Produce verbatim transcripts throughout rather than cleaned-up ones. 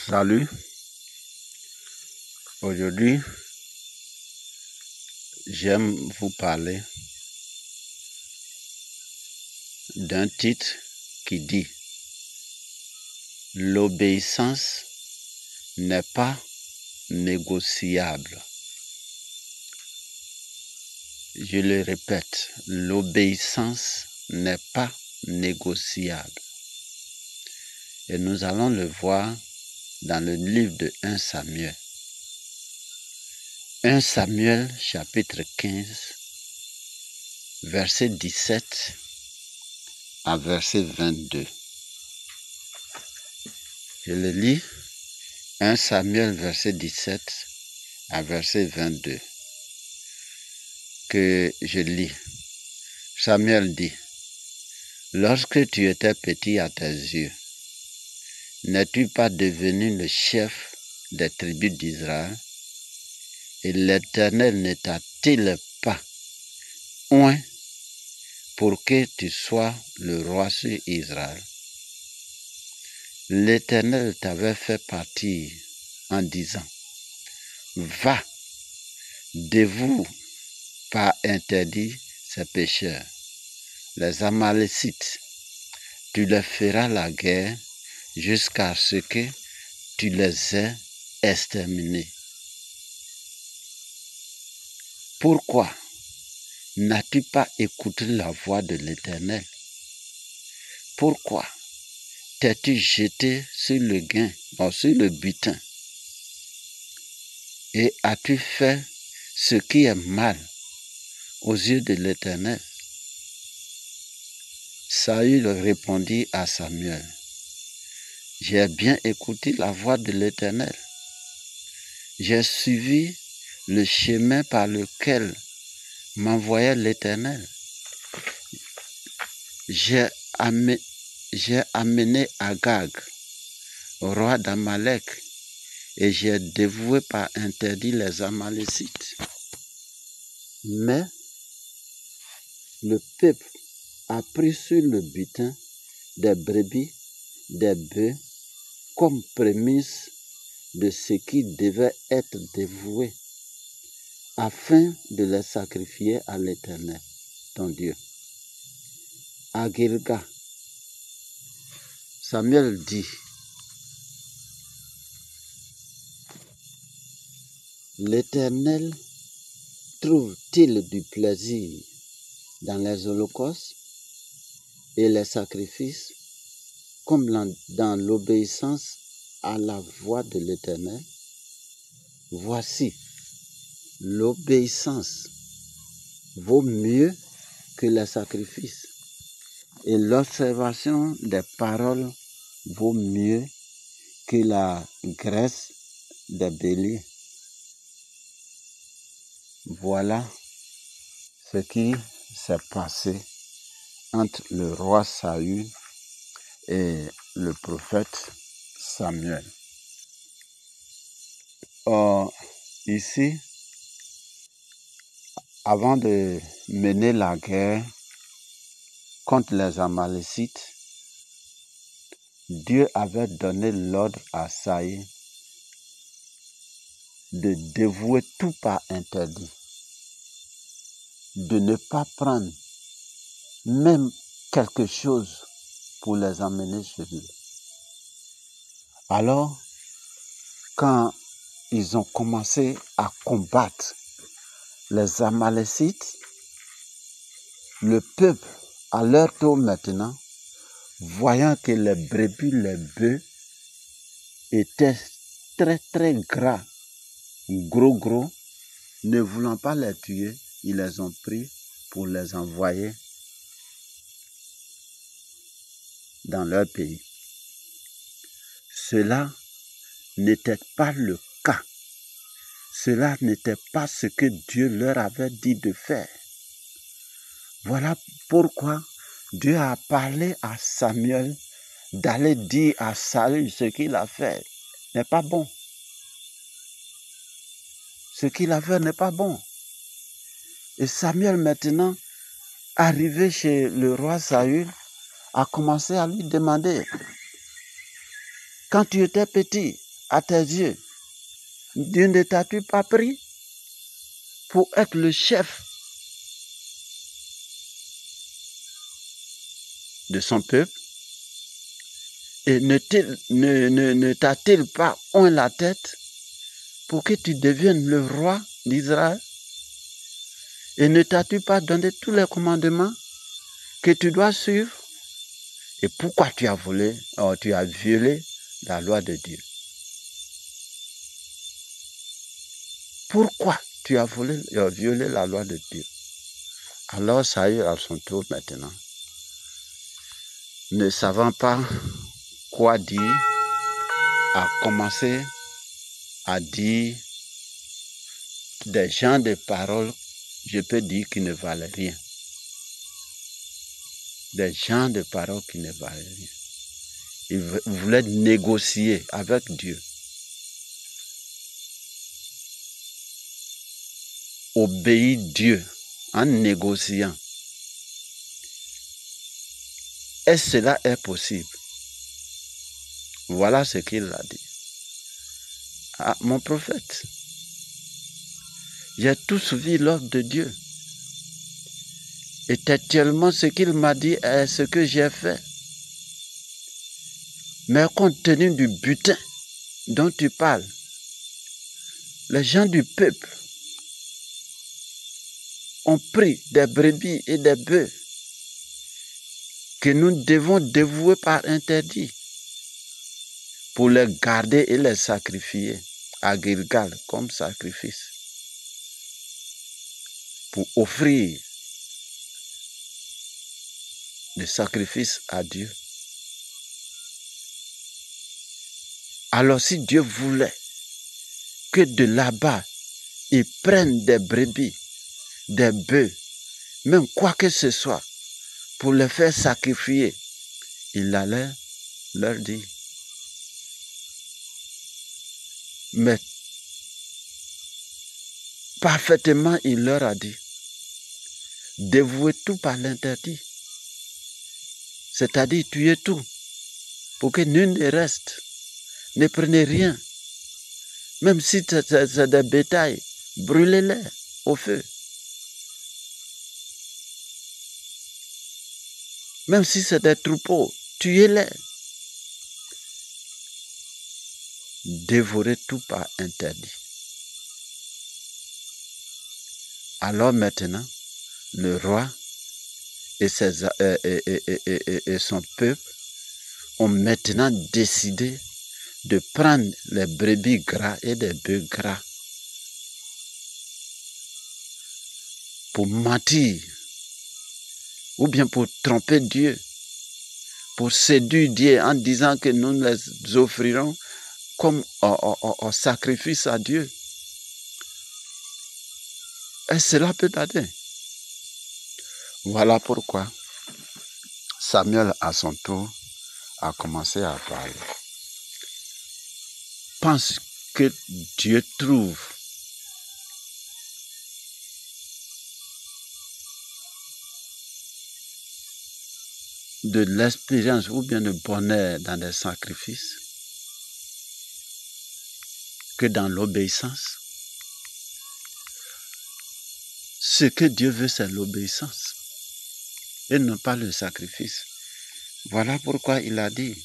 Salut, aujourd'hui j'aime vous parler d'un titre qui dit « L'obéissance n'est pas négociable ». Je le répète, l'obéissance n'est pas négociable. Et nous allons le voir dans le livre de premier Samuel. premier Samuel chapitre quinze, verset dix-sept à verset vingt-deux. Je le lis, premier Samuel verset dix-sept à verset vingt-deux, que je lis. Samuel dit, « Lorsque tu étais petit à tes yeux, n'es-tu pas devenu le chef des tribus d'Israël? Et l'Éternel ne t'a-t-il pas oint pour que tu sois le roi sur Israël? L'Éternel t'avait fait partir en disant, va, dévoue par interdit ces pécheurs, les Amalécites, tu leur feras la guerre jusqu'à ce que tu les aies exterminés. Pourquoi n'as-tu pas écouté la voix de l'Éternel? Pourquoi t'es-tu jeté sur le gain, ou sur le butin? Et as-tu fait ce qui est mal aux yeux de l'Éternel? » Saül répondit à Samuel, « J'ai bien écouté la voix de l'Éternel. J'ai suivi le chemin par lequel m'envoyait l'Éternel. J'ai amené, j'ai amené Agag, roi d'Amalek, et j'ai dévoué par interdit les Amalécites. Mais le peuple a pris sur le butin des brebis, des bœufs, comme prémisse de ce qui devait être dévoué, afin de les sacrifier à l'Éternel, ton Dieu. À Gilgal, Samuel dit, l'Éternel trouve-t-il du plaisir dans les holocaustes et les sacrifices, comme dans l'obéissance à la voix de l'Éternel? Voici, l'obéissance vaut mieux que les sacrifices, et l'observation des paroles vaut mieux que la graisse des béliers. Voilà ce qui s'est passé entre le roi Saül et le prophète Samuel. Or, ici, avant de mener la guerre contre les Amalécites, Dieu avait donné l'ordre à Saül de dévouer tout par interdit, de ne pas prendre même quelque chose pour les emmener chez lui. Alors, quand ils ont commencé à combattre les Amalécites, le peuple, à leur tour maintenant, voyant que les brebis, les bœufs étaient très très gras, gros gros, ne voulant pas les tuer, ils les ont pris pour les envoyer dans leur pays. Cela n'était pas le cas. Cela n'était pas ce que Dieu leur avait dit de faire. Voilà pourquoi Dieu a parlé à Samuel d'aller dire à Saül ce qu'il a fait n'est pas bon. Ce qu'il a fait n'est pas bon. Et Samuel maintenant, arrivé chez le roi Saül, a commencé à lui demander, quand tu étais petit, à tes yeux, Dieu ne t'a-t-il pas pris pour être le chef de son peuple? Et ne, ne, ne, ne t'a-t-il pas oint la tête pour que tu deviennes le roi d'Israël? Et ne t'a-t-il pas donné tous les commandements que tu dois suivre? Et pourquoi tu as volé, oh, tu as violé la loi de Dieu? Pourquoi tu as volé, euh, violé la loi de Dieu? Alors Saül à son tour maintenant, ne savant pas quoi dire, a commencé à dire des genres de paroles, je peux dire, qui ne valaient rien. Des genres de paroles qui ne valaient rien. Il voulait négocier avec Dieu. Obéir Dieu en négociant. Est-ce que cela est possible? Voilà ce qu'il a dit. Ah, mon prophète, j'ai tout suivi l'ordre de Dieu. Et actuellement, ce qu'il m'a dit est ce que j'ai fait. Mais compte tenu du butin dont tu parles, les gens du peuple ont pris des brebis et des bœufs que nous devons dévouer par interdit pour les garder et les sacrifier à Gilgal comme sacrifice, pour offrir des sacrifices à Dieu. Alors si Dieu voulait que de là-bas, ils prennent des brebis, des bœufs, même quoi que ce soit, pour les faire sacrifier, il allait leur dire. Mais parfaitement, il leur a dit, dévouez tout par l'interdit. C'est-à-dire, tuez tout, pour que nul ne reste. Ne prenez rien. Même si c'est des bétails, brûlez-les au feu. Même si c'est des troupeaux, tuez-les. Dévorez tout par interdit. Alors maintenant, le roi et, ses, et, et, et, et, et son peuple ont maintenant décidé de prendre les brebis gras et les bœufs gras pour mentir ou bien pour tromper Dieu, pour séduire Dieu en disant que nous les offrirons comme en sacrifice à Dieu. Et cela peut tarder. Voilà pourquoi Samuel, à son tour, a commencé à parler. Pense que Dieu trouve de l'expérience ou bien de bonheur dans des sacrifices que dans l'obéissance. Ce que Dieu veut, c'est l'obéissance et non pas le sacrifice. Voilà pourquoi il a dit,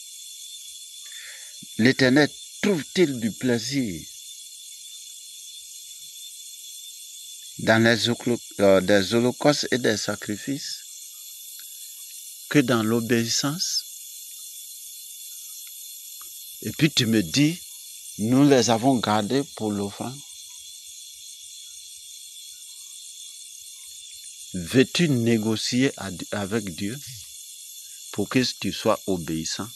l'Éternel trouve-t-il du plaisir dans les euh, des holocaustes et des sacrifices que dans l'obéissance? Et puis tu me dis, nous les avons gardés pour l'offrande. Veux-tu négocier avec Dieu pour que tu sois obéissant?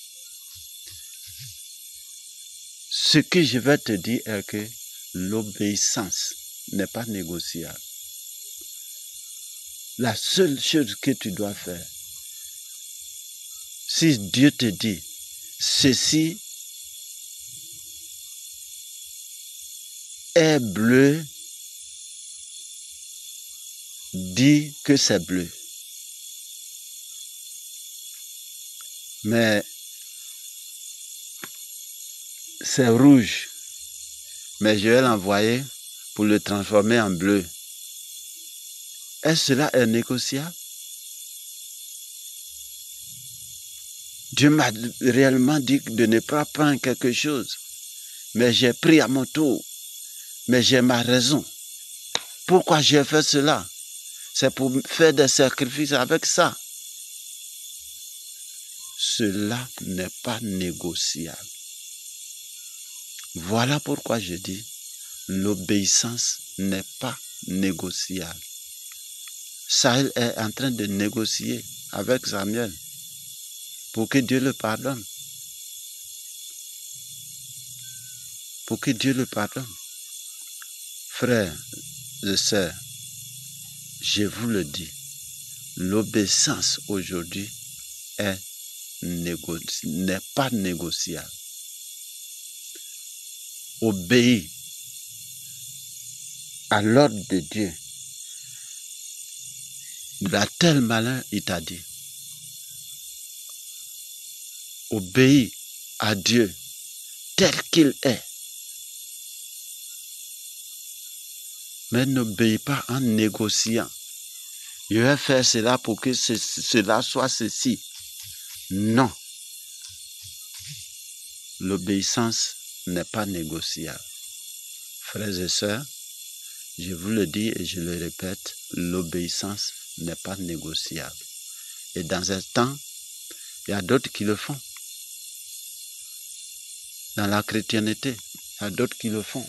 Ce que je vais te dire est que l'obéissance n'est pas négociable. La seule chose que tu dois faire, si Dieu te dit, ceci est bleu, dis que c'est bleu. Mais c'est rouge, mais je vais l'envoyer pour le transformer en bleu. Est-ce que cela est négociable? Dieu m'a réellement dit de ne pas prendre quelque chose, mais j'ai pris à mon tour, mais j'ai ma raison. Pourquoi j'ai fait cela? C'est pour faire des sacrifices avec ça. Cela n'est pas négociable. Voilà pourquoi je dis, l'obéissance n'est pas négociable. Saül est en train de négocier avec Samuel pour que Dieu le pardonne. Pour que Dieu le pardonne. Frères et sœurs, je vous le dis, l'obéissance aujourd'hui est négoci- n'est pas négociable. Obéis à l'ordre de Dieu. À tel malin, il t'a dit. Obéis à Dieu tel qu'il est. Mais n'obéis pas en négociant. Je vais faire cela pour que ce, cela soit ceci. Non. L'obéissance n'est pas négociable. Frères et sœurs, je vous le dis et je le répète, l'obéissance n'est pas négociable. Et dans un temps, il y a d'autres qui le font. Dans la chrétienté, il y a d'autres qui le font.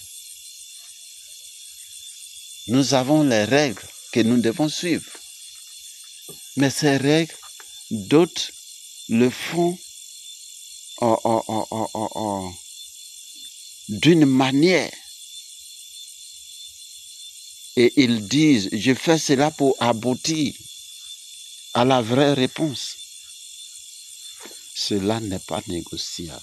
Nous avons les règles que nous devons suivre. Mais ces règles, d'autres le font oh, oh, oh, oh, oh, oh, d'une manière. Et ils disent, je fais cela pour aboutir à la vraie réponse. Cela n'est pas négociable.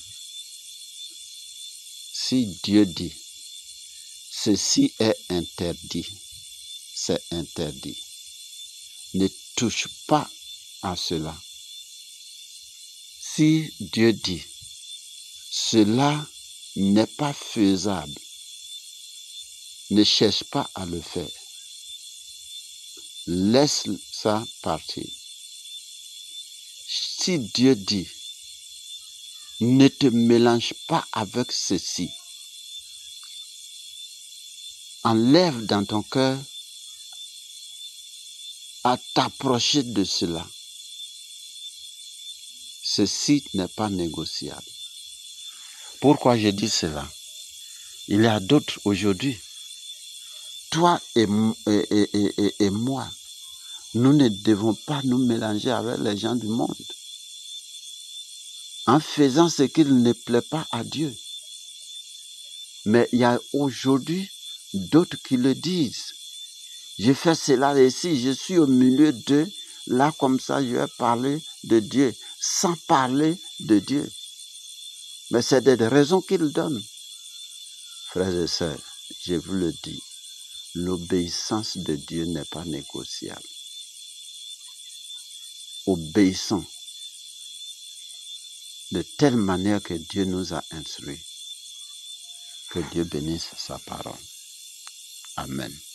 Si Dieu dit, ceci est interdit, c'est interdit. Ne touche pas à cela. Si Dieu dit, cela n'est pas faisable, ne cherche pas à le faire. Laisse ça partir. Si Dieu dit, ne te mélange pas avec ceci, enlève dans ton cœur à t'approcher de cela. Ceci n'est pas négociable. Pourquoi je dis cela? Il y a d'autres aujourd'hui. Toi et, et, et, et, et moi, nous ne devons pas nous mélanger avec les gens du monde en faisant ce qui ne plaît pas à Dieu. Mais il y a aujourd'hui d'autres qui le disent. Je fais cela ici, je suis au milieu d'eux, là comme ça je vais parler de Dieu, sans parler de Dieu. Mais c'est des raisons qu'ils donnent. Frères et sœurs, je vous le dis, l'obéissance de Dieu n'est pas négociable. Obéissons de telle manière que Dieu nous a instruits. Que Dieu bénisse sa parole. Amen.